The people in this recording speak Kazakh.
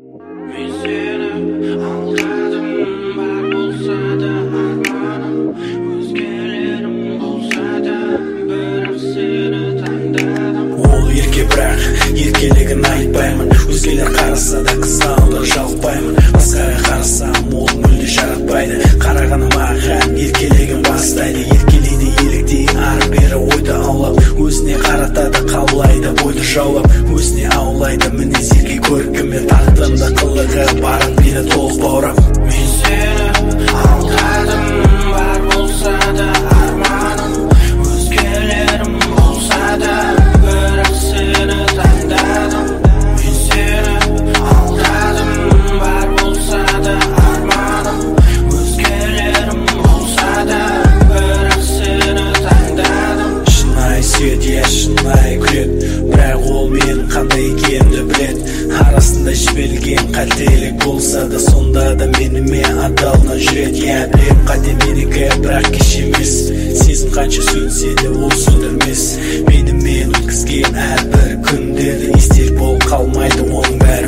Мен сені алғадым, бар болса да арманым, өзгелерім болса да, бірақ сені таңдадым. Ол ерке, бірақ еркелігін айтпаймын. Өзгелер қараса да қызғанудан жалықпаймын. Басқаға қарасам ол мүлде жаратпайды. Қарағаны маған еркелігін бастайды. Еркелейді еліктейін ары-бері ойды аулап, өзіне қаратады қаулайды бойды жаулап, өзіне аулайды мінез ерке көркімен. Тағдырында қылығы барын бері толық баурап. Мен сені алғадым, бар болса да арманым, өзгелерім болса да, бірақ сені таңдадым. Мен сені алғадым, бар болса да арманым, өзгелерім болса да, бірақ сені таңдадым. Шынайы сүйеді, шынайы күледі, бірақ ол менің қандай екенімді біледі. Арасында жіберілген қателік болса да, сонда да менімен адалынан жүреді. Білем қате менікі, бірақ кеш емес. Сезім қанша сөнсе де ол сөндірмес. Менімен өткізген әрбір күндерді естелік болып қалмайды оның бәрі.